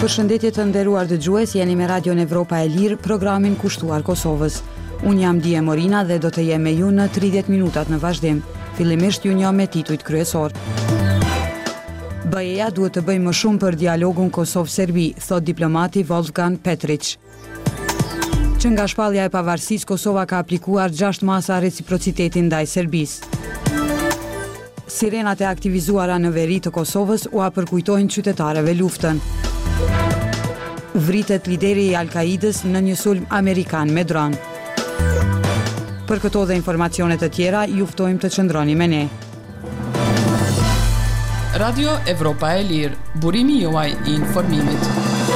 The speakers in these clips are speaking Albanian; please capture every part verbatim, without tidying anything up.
Përshëndetje të nderuar dëgjues, jeni me Radion Evropa e Lirë, programin kushtuar Kosovës. Unë jam Dije Morina dhe do të jem me ju në tridhjetë minutat në vazhdim. Fillimisht ju njoh me titujt kryesor. B E-ja duhet të bëjë më shumë për dialogun Kosovë-Serbi, thot diplomati Wolfgang Petric. Që nga shpallja e pavarësisë, Kosova ka aplikuar gjashtë masa reciprocitetin ndaj Serbisë. Sirenat e aktivizuara në veri të Kosovës u apërkujtojnë qytetarëve luftën. Vritet lideri i Al-Kaidës në një sulm amerikan me dron. Për këto dhe informacione të tjera, ju ftojmë të qëndroni me ne. Radio Evropa e Lirë, burimi juaj i informimit.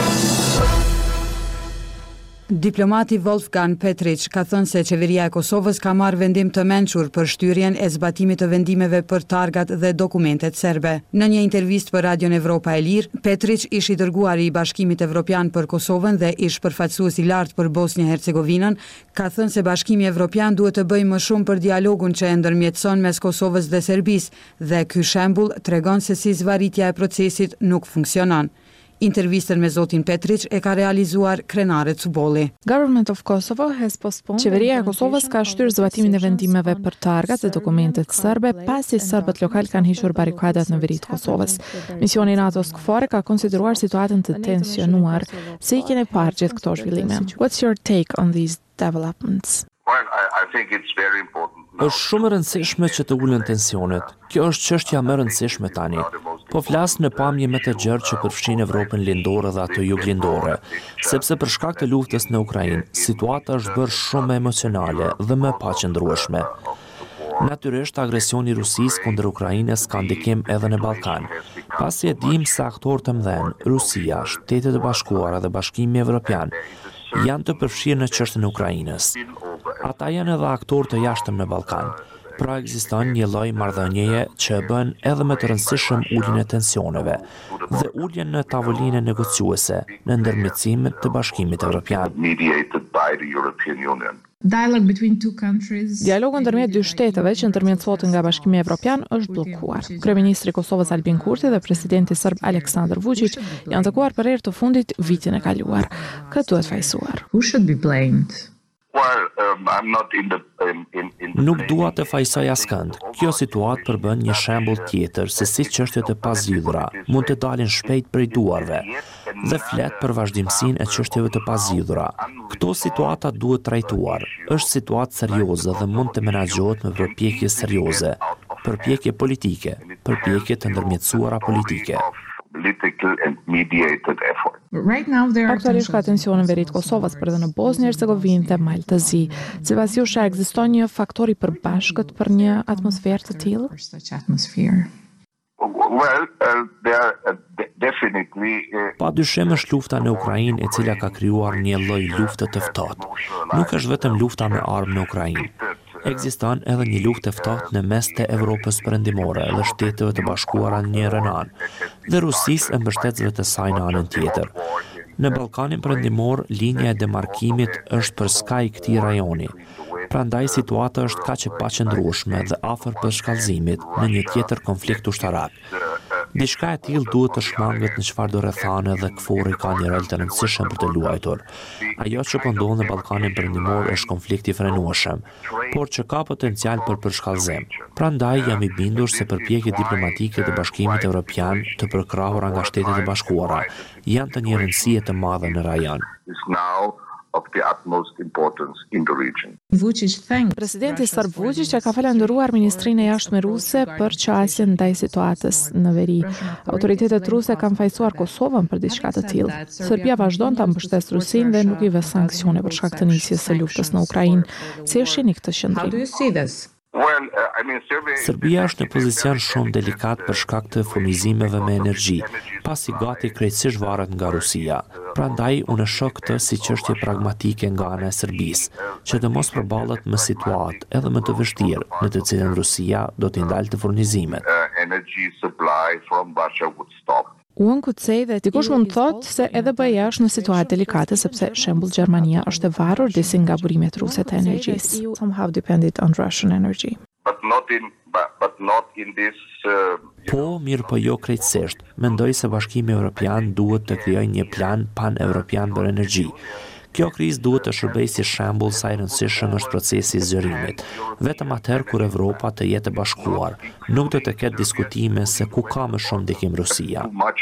Diplomati Wolfgang Petric ka thënë se qeveria e Kosovës ka marrë vendim të mençur për shtyrjen e zbatimit të vendimeve për targat dhe dokumentet serbe. Në një intervistë për Radion Evropa e Lirë, Petric, ish i dërguari i Bashkimit Evropian për Kosovën dhe ish përfaqësues i lartë për Bosnjë-Hercegovinën, ka thënë se Bashkimi Evropian duhet të bëjë më shumë për dialogun që e ndërmjetëson mes Kosovës dhe Serbisë dhe ky shembull tregon se si zvarritja e procesit nuk funksionon. Intervistën me zotin Petric e ka realizuar Krenare Cubolli. Qeveria e Kosovës ka shtyrë zbatimin e vendimeve për targat dhe dokumentet serbe pasi serbët lokal kanë hiqur barikadat në veri të Kosovës. Misioni NATO-s KFOR ka konsideruar situatën të tensionuar. Si i keni parë gjithë këto zhvillime? What's your take on these developments? Well, I, I think it's very important. Është shumë e rëndësishme që të ulen tensionet. Kjo është çështja më e rëndësishme tani. Po flas në pamje me të gjerë që përfshin Evropën lindore dhe ato juglindore, sepse për shkak të luftës në Ukrainë, situata është bërë shumë emocionale dhe më paqëndrueshme. Natyrisht, agresioni i Rusisë kundër Ukrainës ka ndikim edhe në Ballkan. Pasi e dim se aktorë të mëdhenj, Rusia, Shtetet e Bashkuara dhe Bashkimi Evropian, janë të përfshirë në çështjen e Ukrainës. Ata janë edhe aktorë të jashtëm në Ballkan. Pra ekziston një lloj marrëdhënieje që e bën edhe më të rëndësishëm uljen e tensioneve dhe uljen në tavolinën negociuese në ndërmjetësim të Bashkimit Evropian. Dialogu ndërmjet dy shteteve që ndërmjetësohet nga Bashkimi Evropian është bllokuar. Kryeministri i Kosovës Albin Kurti dhe presidenti serb Aleksandar Vučić janë takuar për herë të fundit vitin e kaluar. Këtë duhet fajsuar. Who should be blamed? Well, um, I'm not in the, in, in, in the Nuk dua të fajsoj askënd. Kjo situatë përbën një shembull tjetër se si çështjet e pazgjidhura mund të dalin shpejt prej duarve dhe flet për vazhdimsinë e çështjeve të pazgjidhura. Këto situata duhet trajtuar. Është situatë serioze dhe mund të menaxhohet me përpjekje serioze, përpjekje politike, përpjekje të ndërmjetësuara politike. Aktualisht ka tensione në veri të Kosovës, por edhe në Bosnjë-Hercegovinë dhe Maltëzi. Sipas jush, ekziston një faktor i përbashkët për një atmosferë të tillë? Well, uh, there uh, definitely uh, Pa dyshim është lufta në Ukrainë e cila ka krijuar një lloj lufte të ftohtë. Nuk është vetëm lufta me armë në Ukrainë. Ekziston edhe një luftë e ftohtë në mes të Evropës Perëndimore dhe Shteteve të Bashkuara në njërin anë, dhe Rusisë e mbështetësve të saj në anën tjetër. Në Ballkanin Perëndimor, linja e demarkimit është për skaj këtij rajoni. Prandaj situata është kaq e paqëndrueshme dhe afër përshkallëzimit në një tjetër konflikt ushtarak. Diçka e tillë duhet të shmanget në çfarëdo rrethane dhe KFOR-i ka një rol të rëndësishëm për të luajtur. Ajo që po ndodh në Ballkanin Perëndimor është konflikt i frenueshëm, por që ka potencial për përshkallëzim. Prandaj jam i bindur se përpjekjet diplomatike të Bashkimit Evropian të përkrahura nga Shtetet e Bashkuara janë të një rëndësie të madhe në rajon. of the utmost importance in the region. Presidenti serb Vučić ka falendëruar ministrinë e jashtme ruse për qasjen ndaj situatës në veri. Autoritetet ruse kanë fajsuar Kosovën për diçka të tillë. Serbia vazhdon ta mbështesë Rusinë dhe nuk i vë sanksione për shkak të nisjes së luftës në Ukrainë. Si e shihni këtë qendrim? Well, uh, I mean, Serbia... Serbia është në pozicion shumë delikat për shkak të furnizimeve me energji, pasi gati krejtësisht varet nga Rusia. Prandaj unë shoh këtë si çështje pragmatike nga ana e Serbisë, që të mos përballet me situatë edhe më të vështirë, në të cilën Rusia do t'i ndalte furnizimet. Uh, energy supply from Russia would stop. Unë kucej dhe dikush mund thotë se edhe B E-ja është në situatë delikate sepse shembull Gjermania është e varur disi nga burimet ruse të energjisë. Somehow depended on Russian energy. But not in but, but not in this uh, Po, mirë po jo krejtësisht. Mendoj se Bashkimi Evropian duhet të krijojë një plan pan-evropian për energji. Kjo krizë duhet të shërbejë si shembull sa i rëndësishëm është procesi i zgjerimit. Vetëm atëherë kur Evropa të jetë e bashkuar, nuk do të ketë diskutime se ku ka më shumë ndikim Rusia.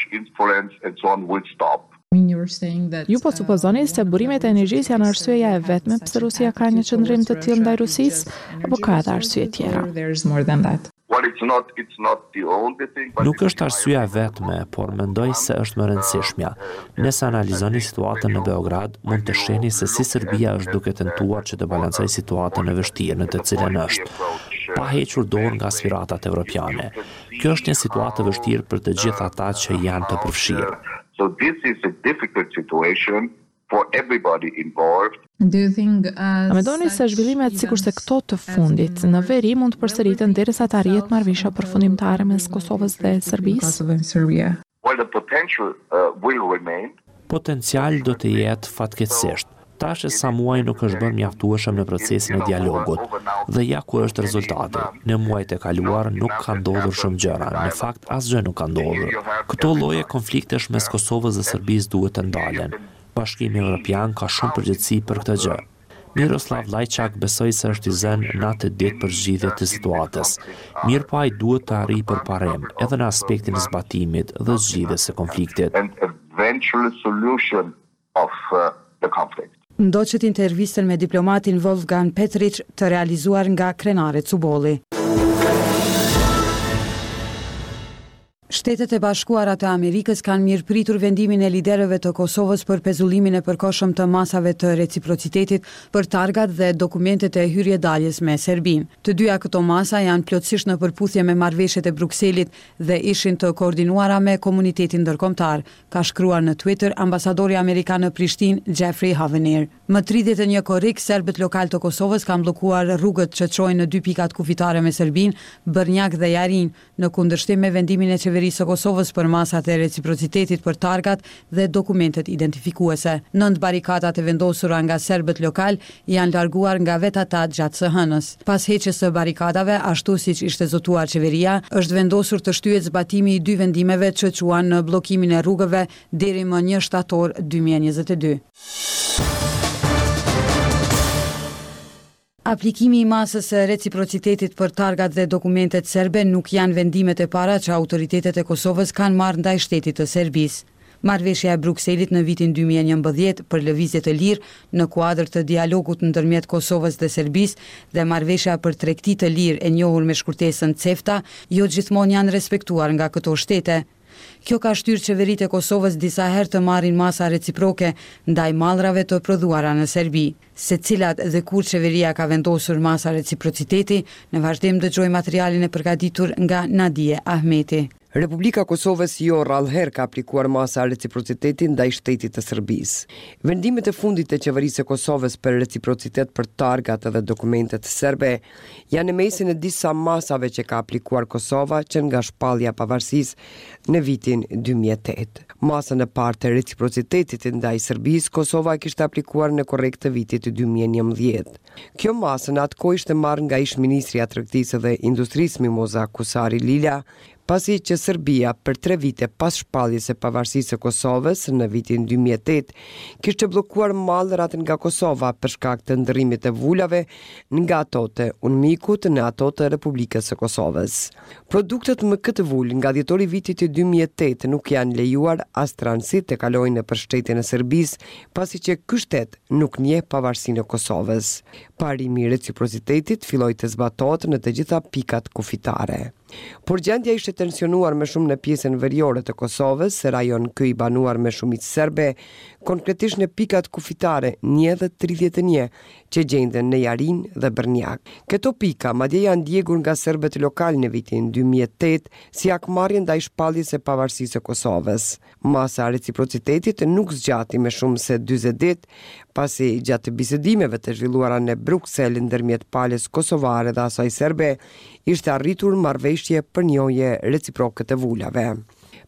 Ju po supozoni se burimet e energjisë janë arsyeja e vetme pse Rusia ka një qëndrim të tillë ndaj Rusisë, apo ka edhe arsye tjera? Well, it's not, it's not the only thing, but Nuk është arsyeja e vetme, por mendoj se është më rëndësishmja. Nëse analizoni situatën në Beograd, mund të shihni se si Serbia është duke tentuar që të balancojë situatën e vështirë në të cilën është, pa hequr dorë nga sfiratat evropiane. Kjo është një situatë e vështirë për të gjithë ata që janë të përfshirë. so this is a difficult situation for everybody involved. A mendoni se zhvillimet sikurse këto të fundit në veri mund të përsëriten derisa të arrihet marrëveshja përfundimtare mes Kosovës dhe Serbisë? Well, the potential uh, will remain. Potencial do të jetë fatkeqësisht. Tash e sa muaj nuk është bërë mjaftueshëm në procesin e dialogut. Dhe ja ku është rezultati. Në muajt e kaluar nuk ka ndodhur shumë gjëra. Në fakt asgjë nuk ka ndodhur. Këto lloje konfliktesh mes Kosovës dhe Serbisë duhet të ndalen. Bashkimi Evropian ka shumë përgjegjësi për këtë gjë. Miroslav Lajçak besoi se është i zënë natë ditë për zgjidhje të situatës. Mirë po ai duhet të arrijë përparim edhe në aspektin e zbatimit dhe zgjidhjes së konfliktit. And eventual solution of uh, the conflict. Ndoqët intervistën me diplomatin Wolfgang Petric të realizuar nga Krenare Cubolli. Shtetet e Bashkuara të Amerikës kanë mirëpritur vendimin e liderëve të Kosovës për pezullimin e përkohshëm të masave të reciprocitetit për targat dhe dokumentet e hyrjedaljes me Serbinë. Të dyja këto masa janë plotësisht në përputhje me marrëveshjet e Brukselit dhe ishin të koordinuara me komunitetin ndërkombëtar, ka shkruar në Twitter ambasadori amerikan në Prishtinë Jeffrey Havener. Më tridhjetë e një korrik, serbët lokal të Kosovës kanë bllokuar rrugët që çojnë në dy pikat kufitare me Serbinë, Bërnjak dhe Jarin, në kundërshtim me vendimin e qeverisë së Kosovës për masat e reciprocitetit për targat dhe dokumentet identifikuese. Nënt barikadat e vendosura nga serbët lokal janë larguar nga vetë ata gjatë së hënës. Pas heqjes së barikadave, ashtu siç ishte zotuar qeveria, është vendosur të shtyhet zbatimi i dy vendimeve që quan në bllokimin e rrugëve deri më një shtator dy mijë e njëzet e dy. Aplikimi i masës së reciprocitetit për targat dhe dokumentet serbe nuk janë vendimet e para që autoritetet e Kosovës kanë marrë ndaj shtetit të Serbisë. Marrëveshja e Brukselit në vitin dy mijë e njëmbëdhjetë për lëvizje të lirë në kuadër të dialogut ndërmjet Kosovës dhe Serbisë dhe marrëveshja për tregti të lirë e njohur me shkurtesën CEFTA jo gjithmonë janë respektuar nga këto shtete. Kjo ka shtyrë qeveritë e Kosovës disa herë të marrin masa reciproke ndaj mallrave të prodhuara në Serbi. Se cilat dhe kur qeveria ka vendosur masa reciprociteti, në vazhdim dëgjoj materialin e përgatitur nga Nadije Ahmeti. Republika Kosovës jo rrallëherë ka aplikuar masa reciprociteti ndaj shtetit të Serbisë. Vendimet e fundit të qeverisë së Kosovës për reciprocitet për targat dhe dokumentet serbe janë në mesin e disa masave që ka aplikuar Kosova që nga shpallja pavarësisë në vitin dy mijë e tetë. Masën e parë të reciprocitetit ndaj Serbisë Kosova kishte aplikuar në korrekt të vitit dy mijë e njëmbëdhjetë. Kjo masë në atë kohë ishte marrë nga ish ministri i Tregtisë dhe Industrisë Mimoza Kusari Lila, pasi që Serbia për tre vite pas shpalljes së pavarësisë së Kosovës në vitin dy mijë e tetë kishte bllokuar mallrat nga Kosova për shkak të ndërrimit të vulave nga ato të Unmikut në ato të Republikës së Kosovës. Produktet me këtë vul nga dhjetori vitit dy mijë e tetë nuk janë lejuar as transit të kalojnë nëpër shtetin e Serbisë, pasi që ky shtet nuk njeh pavarësinë e Kosovës. Parimi i reciprocitetit filloi të zbatohet në të gjitha pikat kufitare. Por gjendja ishte tensionuar më shumë në pjesën veriore të Kosovës, rajon ky i banuar me shumicë serbe, konkretisht në pikat kufitare një dhe tridhjetë e një që gjenden në Jarin dhe Bërnjak. Këto pika madje janë djegur nga serbët lokal në vitin dy mijë e tetë si akmarrje ndaj shpalljes së pavarësisë së Kosovës. Masa e reciprocitetit nuk zgjati më shumë se dyzet ditë, pasi gjatë bisedimeve të zhvilluara në Bruksel ndërmjet palës kosovare dhe asaj serbe, ishte arritur marrëveshje për njohje reciproke të vulave.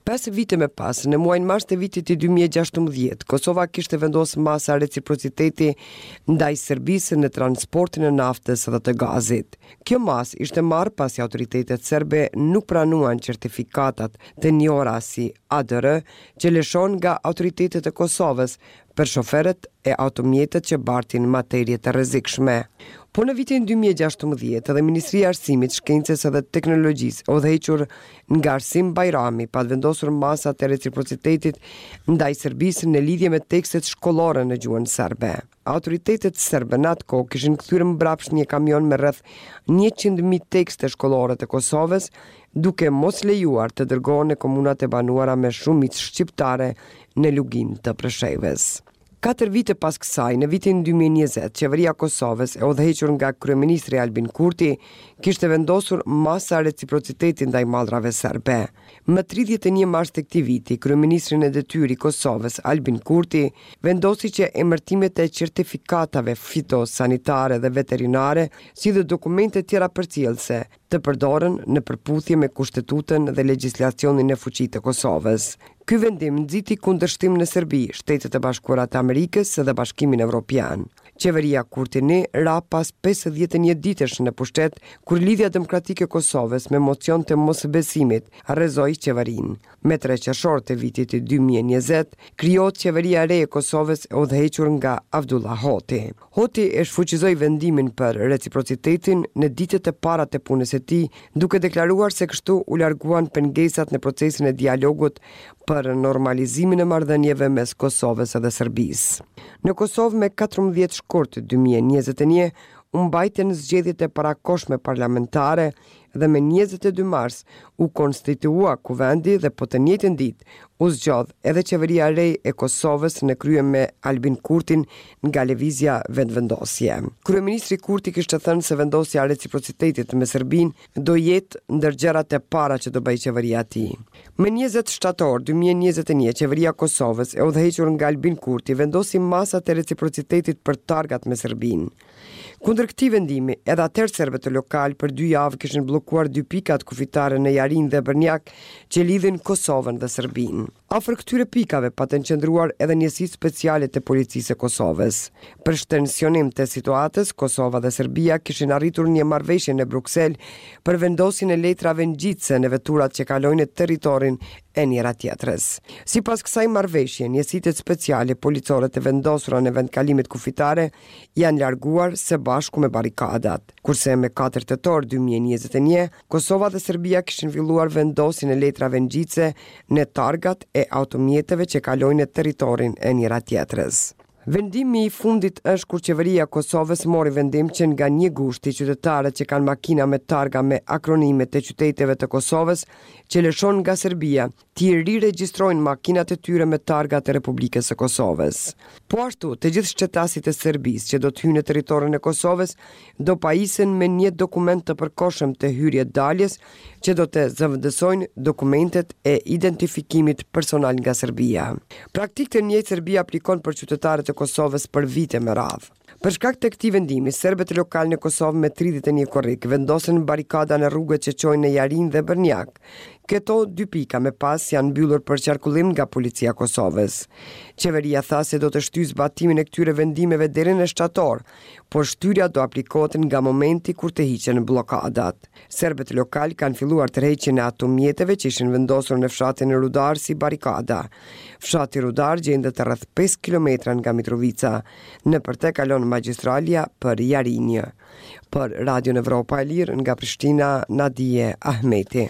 Pesë vite më pas, në muajin mars të vitit dy mijë e gjashtëmbëdhjetë, Kosova kishte vendosur masa reciprociteti ndaj Serbisë në transportin e naftës dhe të gazit. Kjo masë ishte marrë pasi autoritetet serbe nuk pranuan certifikatat të njohura si A D R që lëshon nga autoritetet e Kosovës për shoferët e automjetët që bartin materie të rrezikshme. Po në vitin dy mijë e gjashtëmbëdhjetë edhe Ministria e Arsimit, Shkencës dhe Teknologjisë, udhëhequr nga Arsim Bajrami, pa vendosur masat e reciprocitetit ndaj Serbisë në lidhje me tekstet shkollore në gjuhën serbe. Autoritetet serbe në atë kohë kishin kthyer mbrapsht një kamion me rreth njëqind mijë tekste shkollore të Kosovës, duke mos lejuar të dërgohen në komunat e banuara me shumicë shqiptare në Lugin të Preshevës. Katër vite pas kësaj, në vitin dy mijë e njëzet, qeveria e Kosovës e udhëhequr nga kryeministri Albin Kurti kishte vendosur masa reciprociteti ndaj mallrave serbe. Më tridhjetë e një mars të këtij viti, kryeministri në detyrë i Kosovës Albin Kurti vendosi që emërtimet e certifikatave fitosanitare dhe veterinare, si dhe dokumente tjera përcjellëse, të përdoren në përputhje me kushtetutën dhe legjislacionin e fuqisë të Kosovës. Ky vendim nxiti kundërshtim në Serbi, Shtetet e Bashkuara të Amerikës dhe Bashkimin Evropian. Qeveria Kurtini ra pas pesëdhjetë e një ditësh në pushtet, kur Lidhja Demokratike e Kosovës me mocion të mosbesimit rrezoi qeverinë. Me tre qershor të vitit dy mijë e njëzet, krijohet qeveria e re e Kosovës e udhëhequr nga Avdullah Hoti. Hoti e shfuqizoi vendimin për reciprocitetin në ditët e para të punës së tij, duke deklaruar se kështu u larguan pengesat në procesin e dialogut për normalizimin e marrëdhënieve mes Kosovës dhe Serbisë. Në Kosovë me katërmbëdhjetë shkurt dy mijë e njëzet e një, u mbajtën zgjedhjet e parakohshme parlamentare dhe me njëzet e dy mars u konstitua kuvendi dhe po të njëjtën ditë u zgjodh edhe qeveria e re e Kosovës në krye me Albin Kurtin nga lëvizja vendvendosje. Kryeministri Kurti kishte thënë se vendosja e reciprocitetit me Serbinë do jetë ndër gjërat e para që do bëjë qeveria e tij. Me njëzet shtator dy mijë e njëzet e një, qeveria e Kosovës e udhëhequr nga Albin Kurti vendosi masat e reciprocitetit për targat me Serbinë. Kundër këtij vendimi, edhe atëherë serbët lokal për dy javë kishin bllokuar dy pikat kufitare në Jarin dhe Brnjak që lidhin Kosovën dhe Serbinë. Afër këtyre pikave patën qëndruar edhe njësi speciale të policisë e Kosovës. Për shtensionim të situatës, Kosova dhe Serbia kishin arritur një marrëveshje në Bruksel për vendosjen e letrave ngjitse në veturat që kalojnë territorin e njëra tjetrës. Sipas kësaj marrëveshje, njësitë speciale policore të vendosura në vendkalimit kufitare janë larguar së bashku me barikadat. Kurse me katër tetor dy mijë e njëzet e një, Kosova dhe Serbia kishin filluar vendosjen e letrave ngjitse në targat e automjeteve që kalojnë territorin e njëra tjetrës. Vendimi i fundit është kur qeveria e Kosovës mori vendim që nga një gushti qytetarët që kanë makina me targa me akronimet të qyteteve të Kosovës që lëshon nga Serbia, ti riregjistrojnë makinat e tyre me targa të Republikës së Kosovës. Po ashtu, të gjithë shqetasit e Serbisë që do të hyjnë në territorin e Kosovës do pajisen me një dokument të përkohshëm të hyrje daljes që do të zëvendësojnë dokumentet e identifikimit personal nga Serbia. Praktikë të njëjtë Serbia aplikon për qytetarët e Kosovës për vite me radhë. Për shkak të këtij vendimi, serbët lokal në Kosovë me tridhjetë e një korrik vendosën barikada në rrugët që çojnë në Jarin dhe Brnjak. Këto dy pika me pas janë mbyllur për qarkullim nga policia e Kosovës. Qeveria tha se do të shtyjë zbatimin e këtyre vendimeve deri në shtator, por shtyrja do aplikohet nga momenti kur të hiqen bllokadat. Serbët lokal kanë filluar tërheqjen e automjeteve që ishin vendosur në fshatin e Rudar si barikada. Fshati Rudar gjendet rreth pesë kilometra nga Mitrovica, nëpër te kalon magjistralja për Jarinjë. Për Radio Evropa e Lirë nga Prishtina, Nadije Ahmeti.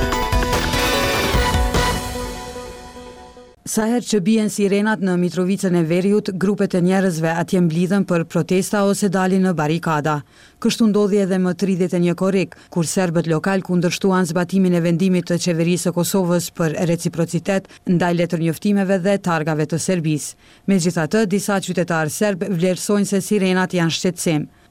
Sa herë që bien sirenat në Mitrovicën e Veriut, grupet e njerëzve atje mblidhen për protesta ose dalin në barikada. Kështu ndodhi edhe më tridhjetë e një korrik, kur serbët lokal kundërshtuan zbatimin e vendimit të qeverisë së Kosovës për reciprocitet ndaj letërnjoftimeve dhe targave të Serbisë. Megjithatë, disa qytetarë serb vlerësojnë se sirenat janë shqetësim.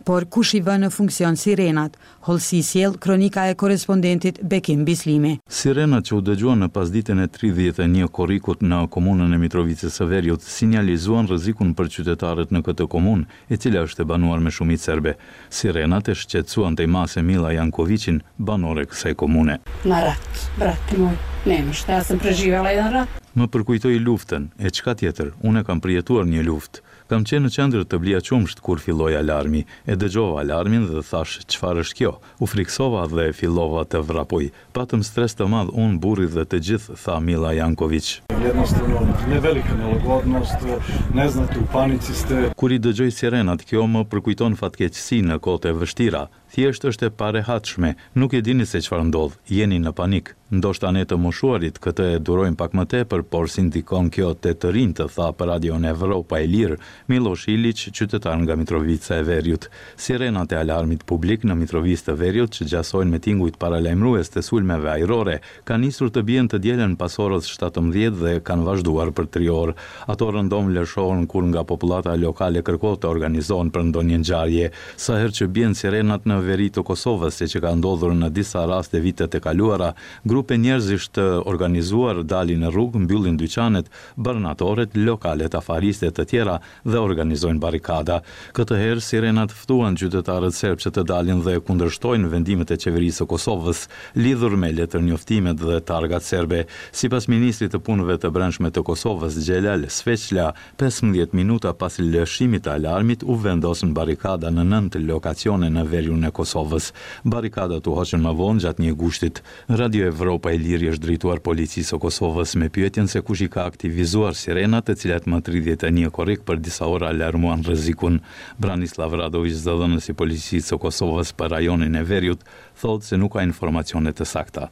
por kush i vë në funksion sirenat? Hollësi sjell kronika e korrespondentit Bekim Bislimi. Sirenat që u dëgjuan në pasditën e tridhjetë e një korrikut në komunën e Mitrovicës së Veriut sinjalizuan rrezikun për qytetarët në këtë komunë, e cila është e banuar me shumicë serbe. Sirenat e shqetësuan Tejmase Mila Jankovićin, banore kësaj komune. Na rat, brati moj, nema šta, ja sam preživjela jedan rat. Më përkujtoi luftën, e çka tjetër, unë kam përjetuar një luftë. Kam qenë në qendër të Bliaqumsht kur filloi alarmi, e dëgjova alarmin dhe thash çfarë është kjo. U friksova dhe fillova të vrapoj. Patëm stres të madh unë, burri dhe të gjithë, tha Mila Janković. Jednostavno, ne velika nelagodnost, ne znate, u panici ste. Kur i dëgjoj sirenat, kjo më përkujton fatkeqësi në kohët e vështira. Thjesht është e parehatshme, nuk e dini se çfarë ndodh, jeni në panik. Ndoshta ne të moshuarit këtë e durojmë pak më tepër, por si ndikon kjo te të rinj, të tha për Radion Evropa e Lirë Miloš Ilić, qytetar nga Mitrovica e Veriut. Sirenat e alarmit publik në Mitrovicë të Veriut që gjasojnë me tingujt paralajmërues të sulmeve ajrore, kanë nisur të bien të dielën pas orës shtatëmbëdhjetë dhe kanë vazhduar për tri orë. Ato rëndom lëshohen kur nga popullata lokale kërkohet të organizohen për ndonjë ngjarje. Sa herë që bien sirenat në veri të Kosovës, se që ka ndodhur në disa raste vitet e kaluara, grupe njerëzish të organizuar dalin në rrugë, mbyllin dyqanet, barnatoret, lokalet, afariste të tjera dhe organizojnë barikada. Këtë herë sirenat ftuan qytetarët serb që të dalin dhe kundërshtojnë vendimet e qeverisë së Kosovës lidhur me letërnjoftimet dhe targat serbe. Sipas ministrit të punëve të brendshme të Kosovës, Xhelal Sveçla, pesëmbëdhjetë minuta pas lëshimit të alarmit u vendosën barikada në nëntë lokacione në veriun e Kosovës. Barikadat u hoqën më vonë gjatë një gushtit. Radio Evropa e Lirë është drejtuar policisë së Kosovës me pyetjen se kush i ka aktivizuar sirenat, të cilat më tridhjetë e një korrik për disa ora alarmuan rrezikun. Branislav Radović, zëdhënësi i policisë së Kosovës për rajonin e Veriut, thotë se nuk ka informacione të sakta.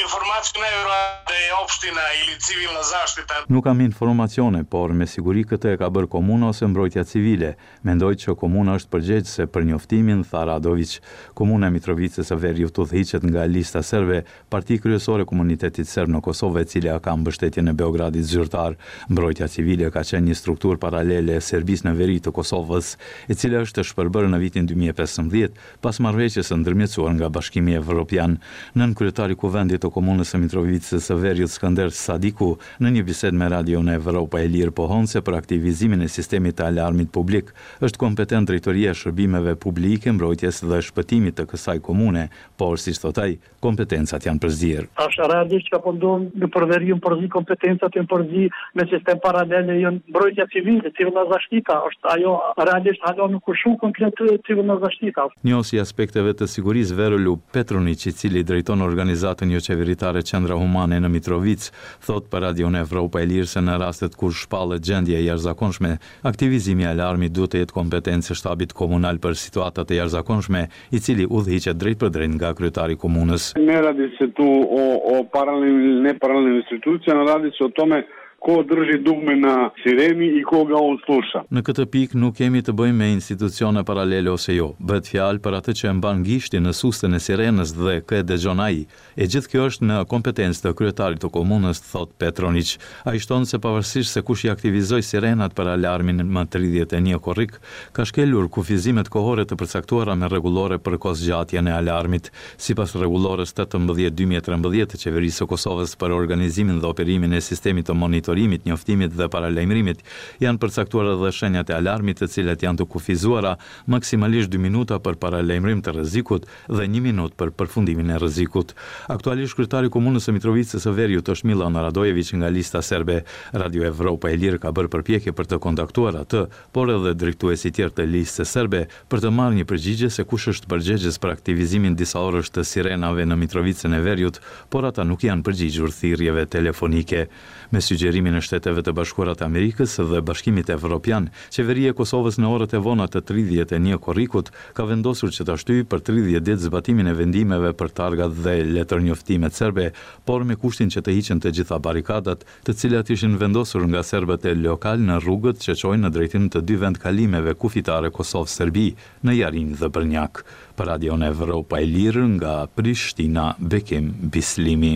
Nuk kam informacione, por me siguri këtë e ka bërë komuna ose mbrojtja civile. Mendoj që komuna është përgjegjëse për njoftimin, tha Radović. Komuna e Mitrovicës së Veriut udhëhiqet nga lista serbe, parti kryesore e komunitetit serb në Kosovë, e cila ka mbështetjen e Beogradit zyrtar. Mbrojtja civile ka qenë një strukturë paralele e Serbisë në veri të Kosovës, e cila është shpërbërë në vitin dy mijë e pesëmbëdhjetë pas marrëveshjes së ndërmjetësuar nga Bashkimi Evropian. Nën kryetari i kuvendit të komunës së Mitrovicës së Veriut, Skënder Sadiku, në një bisedë me Radion Evropa e Lirë pohon se për aktivizimin e sistemit të alarmit publik është kompetent drejtoria e shërbimeve publike, mbrojtjes dhe shpëtimit të kësaj komune, por siç thot ai, kompetencat janë përzier. Tash realisht ka po ndodh në përveri janë përzi kompetencat janë përzi me sistem paralele janë mbrojtja civile, civilna zaštita, është ajo realisht hala nuk u shumë komplet civilna zaštita. Njësi aspekteve të sigurisë Verolu Petronić, i cili drejton organizatën jo qeveritare Qendra Humane në Mitrovicë, thot për Radion Evropa e Lirë se në rastet kur shpallet gjendje e jashtëzakonshme, aktivizimi i alarmit duhet të jetë kompetencë e shtabit komunal për situatat e jashtëzakonshme, i cili udhëhiqet drejt për drejt nga kryetari i komunës. Ne radi se tu o, o paralelnim, ne paralelnim institucijama, radi se o tome ko drži dugme na sireni i koga on sluša. Në këtë pikë nuk kemi të bëjmë me institucione paralele ose jo. Bëhet fjalë për atë që e mban gishtin në sustën e sirenës dhe kë e dëgjon ai. E gjithë kjo është në kompetencë të kryetarit të komunës, thot Petronić. Ai shton se pavarësisht se kush i aktivizoi sirenat për alarmin më tridhjetë e një korrik, ka shkelur kufizimet kohore të përcaktuara me rregullore për kohëzgjatjen e alarmit. Sipas rregullores tetëmbëdhjetë dy mijë e trembëdhjetë të qeverisë së Kosovës për organizimin dhe operimin e sistemit të monitorimit, njoftimit dhe paralajmërimit, janë përcaktuar edhe shenjat e alarmit, të cilat janë të kufizuara maksimalisht dy minuta për paralajmërim të rrezikut dhe një minutë për përfundimin e rrezikut. Aktualisht kryetari i komunës së Mitrovicës së Veriut është Milan Radojević nga lista serbe. Radio Evropa e Lirë ka bërë përpjekje për të kontaktuar atë, por edhe drejtuesi i tjerë të listës serbe për të marrë një përgjigje se kush është përgjegjës për aktivizimin disa orësh të sirenave në Mitrovicën e Veriut, por ata nuk janë përgjigjur thirrjeve telefonike. Me sugjerimin e Shteteve të Bashkuara të Amerikës dhe Bashkimit Evropian, qeveria e Kosovës në orët e vona të tridhjetë e një korrikut ka vendosur që ta shtyjë për tridhjetë ditë zbatimin e vendimeve për targat dhe letërnjoftimet serbe, por me kushtin që të hiqen të gjitha barikadat, të cilat ishin vendosur nga serbët e lokal në rrugët që çojnë në drejtim të dy vendkalimeve kufitare Kosovë-Serbi, në Jarin dhe Brnjak. Për Radion Evropa e Lirë nga Prishtina, Bekim Bislimi.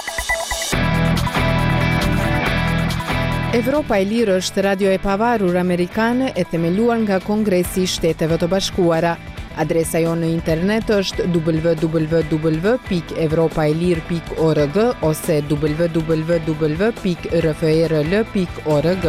Evropa e Lirë është radio e pavarur amerikane e themeluar nga Kongresi i Shteteve të Bashkuara. Adresa jonë në internet është w w w pikë evropa e lirë pikë org ose w w w pikë r f r l pikë org.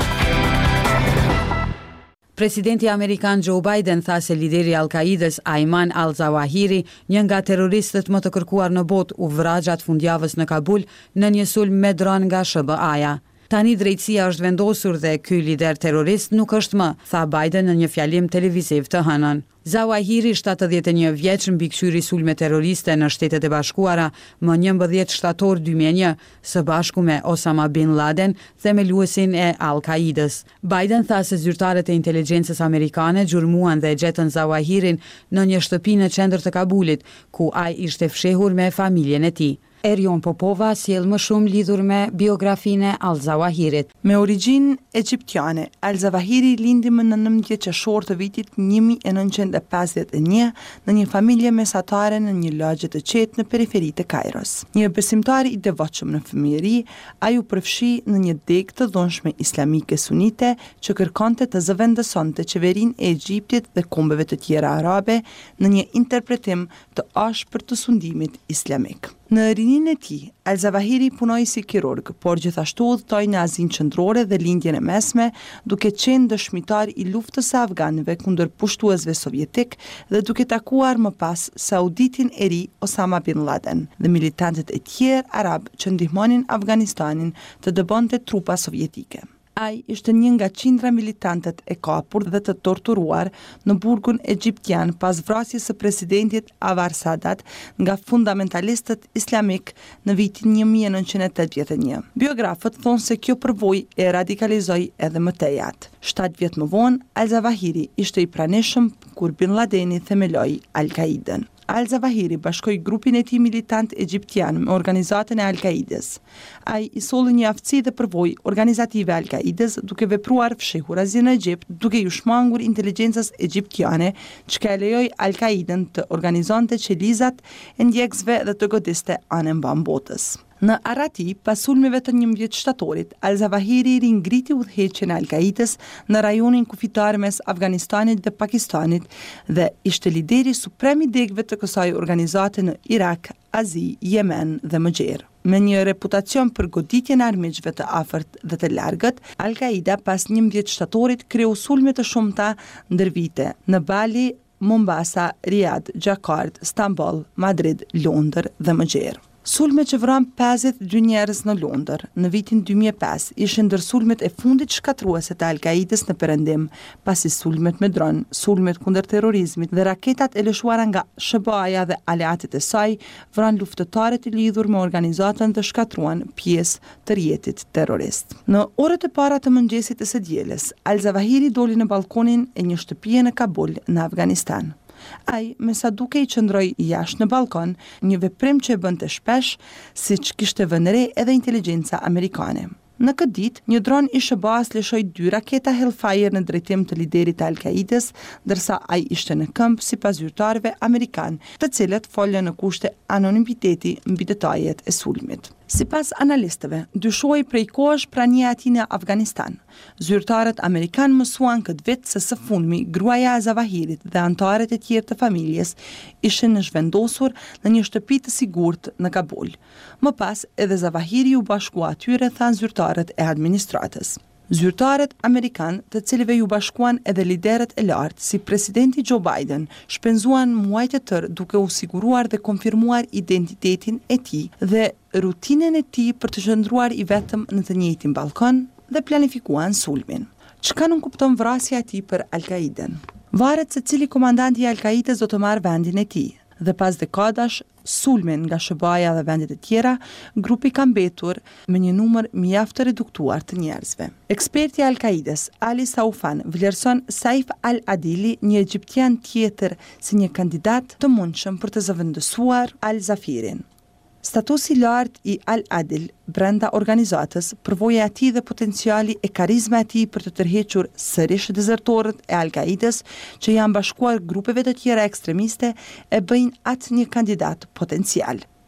Presidenti Amerikan Joe Biden tha se lideri Al-Qaidës Ayman al-Zawahiri, një nga terroristët më të kërkuar në botë, u vra gjatë fundjavës në Kabul në një sulm me dron nga S B A-ja. Tani drejtësia është vendosur dhe ky lider terrorist nuk është më, tha Biden në një fjalim televiziv të hënën. Zawahiri, shtatëdhjetë e një vjeç, mbikëqyri sulme terroriste në Shtetet e Bashkuara më njëmbëdhjetë shtator dy mijë e një, së bashku me Osama bin Laden, themeluesin e Al-Qaidës. Biden tha se zyrtarët e inteligjencës amerikane gjurmuan dhe gjetën Zawahirin në një shtëpi në qendër të Kabulit, ku ai ishte fshehur me familjen e tij. Erion Popova sjell më shumë lidhur me biografinë e Al-Zawahirit. Me origjinë egjiptiane, Al-Zawahiri lindi më në nëntëdhjetë qershor të vitit një mijë e nëntëqind e pesëdhjetë e një në një familje mesatare në një lagje të qetë në periferitë e Kairos. Një besimtar i devotshëm në fëmijëri, ai u përfshi në një degë të dhunshme islamike sunite që kërkonte të zëvendësonte qeverinë e Egjiptit dhe kombeve të tjera arabe në një interpretim të ashpër të sundimit islamik. Në rinin e tij, Al-Zawahiri punoi si kirurg, por gjithashtu udhëtoi në Azinë Qendrore dhe Lindjen e Mesme, duke qenë dëshmitar i luftës së afganëve kundër pushtuesve sovjetik dhe duke takuar më pas sauditin e ri Osama bin Laden dhe militantët e tjerë arab që ndihmonin Afganistanin të dëbonte trupa sovjetike. Ai ishte një nga qindra militantët e kapur dhe të torturuar në burgun egjiptian pas vrasjes së presidentit Anwar Sadat nga fundamentalistët islamik në vitin një mijë e nëntëqind e tetëdhjetë e një. Biografët thonë se kjo përvojë e radikalizoi edhe më tejat. Shtatë vjet më vonë, Al-Zawahiri ishte i pranishëm kur Bin Ladeni themeloi Al-Qaidën. Al-Zawahiri bashkoi grupin e tij militant egjiptian me organizatën e Al-Qaidës. Ai i solli një aftësi dhe përvojë organizative Al-Qaidës duke vepruar fshehur azi në Egjipt, duke ju shmangur inteligjencës egjiptiane që ka lejoj Al-Qaidën të organizonte qelizat e ndjekësve dhe të godiste anë mban botës. Në Arati, pas sulmeve të njëmbëdhjetë shtatorit, Al-Zawahiri ringriti udhëheqjen e Al-Qaidës në rajonin kufitar mes Afganistanit dhe Pakistanit dhe ishte lideri suprem i degëve të kësaj organizate në Irak, Azi, Yemen dhe Mëgjer. Me një reputacion për goditjen e armiqve të afërt dhe të largët, Al-Qaida pas njëmbëdhjetë shtatorit kreu sulme të shumta ndër vite në Bali, Mombasa, Riyadh, Jakarta, Stamboll, Madrid, Londër dhe Mëgjer. Sulmet që vran pesëdhjetë e dy njerëz në Londër në vitin dy mijë e pesë ishin ndër sulmet e fundit shkatruese të Al-Qaidës në Perëndim, pasi sulmet me dron, sulmet kundër terrorizmit dhe raketat e lëshuara nga S B A-ja dhe aleatit e saj vran luftëtarë të lidhur me organizatën dhe shkatruan pjesë të rjetit terrorist. Në orët e para të mëngjesit të së dielës, Al-Zawahiri doli në balkonin e një shtëpie në Kabul, në Afganistan. Ai, me sa duke i qëndroi jashtë në balkon, një veprim që e bënte shpesh, siç kishte vënë re edhe inteligjenca amerikane. Në këtë ditë, një dron i S B A-s lëshoi dy raketa Hellfire në drejtim të liderit të Al-Qaidës, ndërsa ai ishte në këmbë sipas zyrtarëve amerikan, të cilët folën në kushte anonimiteti mbi detajet e sulmit. Sipas analistëve, dyshohej prej kohësh prania e tij në Afganistan. Zyrtarët amerikan mësuan këtë vit se së fundmi gruaja e Zawahirit dhe anëtarët e tjerë të familjes ishin në zhvendosur në një shtëpi të sigurt në Kabul. Më pas, edhe Zawahiri u bashkua atyre, thanë zyrtarët e administratës. Zyrtarët amerikan, të cilëve ju bashkuan edhe liderët e lartë, si presidenti Joe Biden, shpenzuan muajt e tërë duke u siguruar dhe konfirmuar identitetin e tij dhe rutinën e tij për të qëndruar i vetëm në të njëjtin balkon dhe planifikuan sulmin. Çka nuk kupton vrasja e tij për Al-Qaidën? Varet se cili komandanti i Al-Qaidës do të marrë vendin e tij. Dhe pas dekadash, sulmin nga S B A-ja dhe vendet e tjera, grupi ka mbetur me një numër mjaft të reduktuar të njerëzve. Eksperti i Al-Qaidës, Ali Saufan, vlerëson Saif al-Adili, një egjiptian tjetër, si një kandidat të mundshëm për të zëvendësuar Al-Zafirin. Statusi i lartë i Al-Adil brenda organizatës, përvoja e tij dhe potenciali e karizma e tij për të tërhequr sërish dezertorët e Al-Qaidës që janë bashkuar grupeve të tjera ekstremiste e bëjnë atë një kandidat potencial.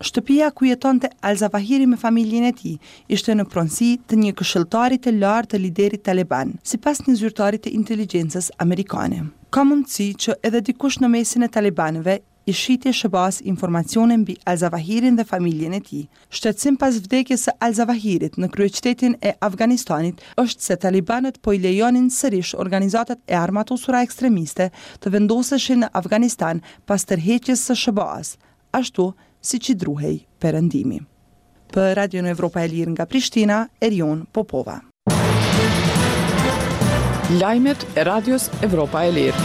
Shtëpia ku jetonte Al-Zawahiri me familjen e tij ishte në pronësi të një këshilltari të lartë të liderit taliban, sipas një zyrtari të inteligjencës amerikane. Ka mundësi që edhe dikush në mesin e talibanëve i shitje shëbas informacione mbi Al-Zawahirin dhe familjen e tij. Shtetësim pas vdekjes së Al-Zawahirit në kryeqytetin e Afganistanit është se talibanët po i lejonin sërish organizatat e armatosura ekstremiste të vendoseshin në Afganistan pas tërheqjes së shëbas, ashtu si që druhej perëndimi. Për Radio Evropa e Lirë nga Prishtina, Erion Popova. Lajmet e Radios Evropa e Lirë.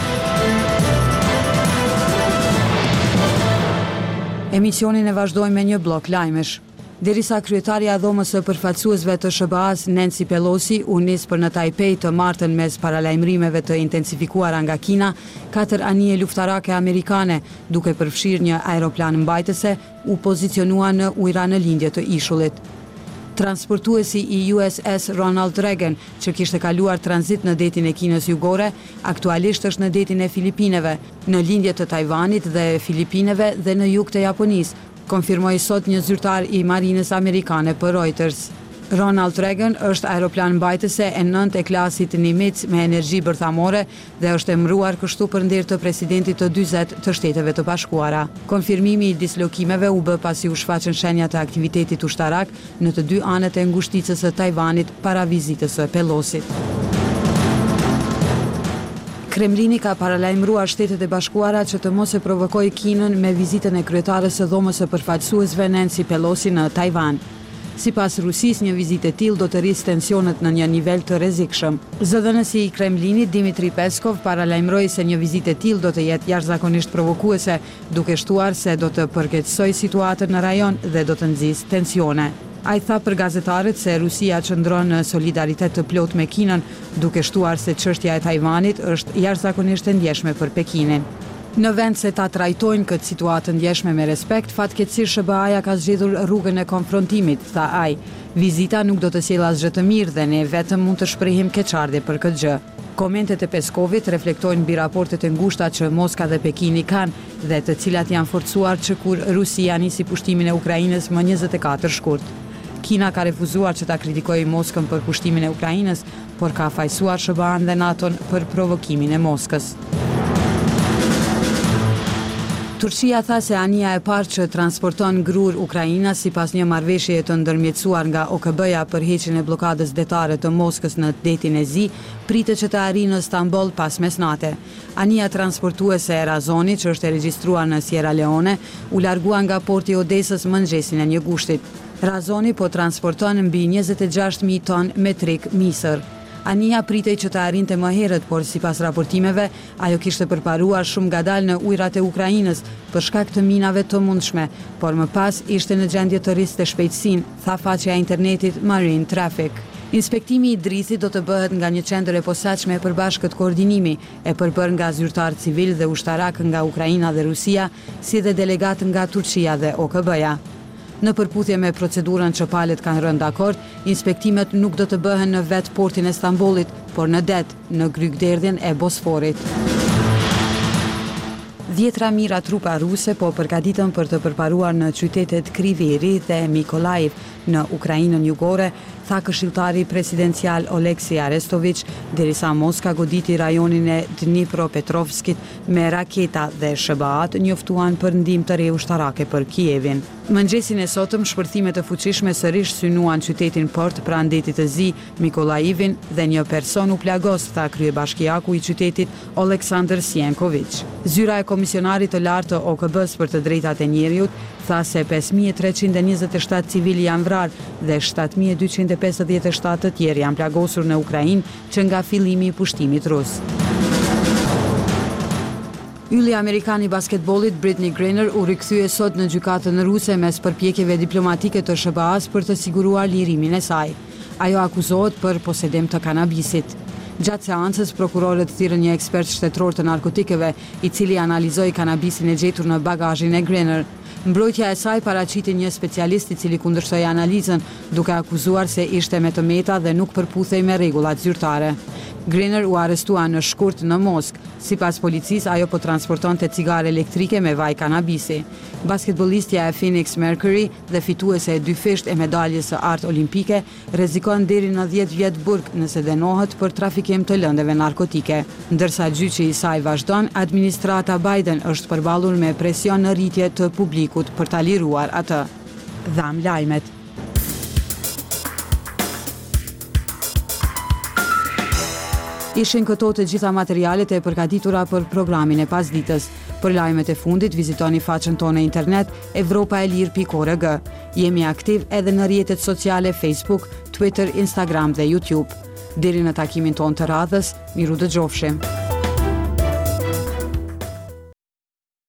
Emisionin e vazhdojmë me një blok lajmesh. Derisa kryetaria e dhomës së përfaqësuesve të S B A-s Nancy Pelosi u nis për në Taipei të martën mes paralajmërimeve të intensifikuara nga Kina, katër anije luftarake amerikane, duke përfshirë një aeroplan mbajtëse, u pozicionua në ujra në lindje të ishullit. Transportuesi i U S S Ronald Reagan, që kishte kaluar tranzit në detin e Kinës jugore, aktualisht është në detin e Filipineve, në lindje të Tajvanit dhe Filipineve dhe në jug të Japonisë, konfirmoi sot një zyrtar i Marinës Amerikane për Reuters. Ronald Reagan është aeroplan mbajtëse e nëntë e klasit Nimitz me energji bërthamore dhe është emëruar kështu për nder të presidentit të dyzet të Shteteve të Bashkuara. Konfirmimi i dislokimeve u bë pasi u shfaqën shenjat e aktivitetit ushtarak në të dy anët e ngushticës së Tajvanit para vizitës së Pelosit. Kremlini ka paralajmëruar Shtetet e Bashkuara që të mos e provokojë Kinën me vizitën e kryetares së dhomës së përfaqësuesve Nancy Pelosi në Tajvan. Sipas Rusisë, një vizitë e tillë do të rrisë tensionet në një nivel të rrezikshëm. Zëdhënësi i Kremlinit Dmitri Peskov paralajmëroi se një vizitë e tillë do të jetë jashtëzakonisht provokuese, duke shtuar se do të përkeqësojë situatën në rajon dhe do të nxjisë tensione. Ai tha për gazetarët se Rusia qëndron në solidaritet të plot me Kinën, duke shtuar se çështja e Tajvanit është jashtëzakonisht e ndjeshme për Pekinin. Në vend se ta trajtojnë këtë situatë ndjeshme me respekt, fatkeqësisht S B A-ja ka zgjedhur rrugën e konfrontimit, tha ai. Vizita nuk do të sjellë asgjë të mirë dhe ne vetëm mund të shprehim keqardhje për këtë gjë. Komentet e Peskovit reflektojnë mbi raportet e ngushta që Moska dhe Pekini kanë dhe të cilat janë forcuar që kur Rusia nisi pushtimin e Ukrainës më njëzet e katër shkurt. Kina ka refuzuar që ta kritikojë Moskën për pushtimin e Ukrainës, por ka fajsuar S B A-n dhe NATO-n për provokimin e Moskës. Turqia tha se anija e parë që transporton grur Ukraina sipas një marrëveshjeje të ndërmjetësuar nga O K B-ja për heqjen e bllokadës detare të Moskës në detin e Zi, pritet që të arrijë në Stamboll pas mesnate. Anija transportuese e Razoni, që është e regjistruar në Sierra Leone, u largua nga porti i Odesës mëngjesin e një gushtit. Razoni po transporton mbi njëzet e gjashtë mijë ton metrik misër. Anija pritej që të arrinte më herët, por sipas raportimeve, ajo kishte përparuar shumë ngadalë në ujrat e Ukrainës për shkak të minave të mundshme, por më pas ishte në gjendje të rriste shpejtësinë, tha faqja e internetit Marine Traffic. Inspektimi i dritit do të bëhet nga një qendër e posaçme e përbashkët koordinimi, e përbërë nga zyrtar civil dhe ushtarak nga Ukraina dhe Rusia, si dhe delegat nga Turqia dhe O K B-ja. Në përputhje me procedurën që palët kanë rënë dakord, inspektimet nuk do të bëhen në vetë portin e Stambollit, por në det, në grykderdhjen e Bosforit. Dhjetra mira trupa ruse po përgatiten për të përparuar në qytetet Kryvyi Rih dhe Mykolaiv në Ukrainën jugore, tha këshilltari presidencial Oleksi Arestović, derisa Moska goditi rajonin e Dnipropetrovskit me raketa dhe S B A-t njoftuan për ndihmë të re ushtarake për Kievin. Mëngjesin e sotëm, shpërthime të fuqishme sërish synuan qytetin port pranë detit të Zi, Mykolaivin, dhe një person u plagos, tha kryebashkiaku i qytetit Oleksandr Sienković. Zyra e komisionarit të lartë të O K B-s për të drejtat e njeriut tha se pesë mijë e treqind e njëzet e shtatë civili janë vrarë dhe shtatë mijë e dyqind e pesëdhjetë e shtatë të tjerë janë plagosur në Ukrainë që nga fillimi i pushtimit rus. Ylli amerikan i basketbollit Brittney Griner u rikthye sot në gjykatën ruse mes përpjekjeve diplomatike të S B A-s për të siguruar lirimin e saj. Ajo akuzohet për posedim të kanabisit. Gjatë seancës, prokurorët thirrën një ekspert shtetëror të narkotikeve, i cili analizoi kanabisin e gjetur në bagazhin e Griner. Mbrojtja e saj paraqiti një specialist i cili kundërshtoi analizën, duke akuzuar se ishte me të meta dhe nuk përputhej me rregullat zyrtare. Griner u arrestua në shkurt në Moskë. Sipas policisë, ajo po transportonte cigare elektrike me vaj kanabisi. Basketbollistja e Phoenix Mercury dhe fituese e dy fisht e medaljes së artë olimpike rrezikon deri në dhjetë vjet burg nëse dënohet për trafikim të lëndeve narkotike. Ndërsa gjyqi i saj vazhdon, administrata Biden është përballur me presion në rritje të publikut për ta liruar atë. Dham lajmet. Ishin këto të gjitha materialet e përgatitura për programin e pasditës. Për lajmet e fundit, vizitoni faqen tonë internet evropaelir pikë org. Jemi aktiv edhe në rrjetet sociale Facebook, Twitter, Instagram dhe YouTube. Deri në takimin tonë të radhës, miru dëgjofshim.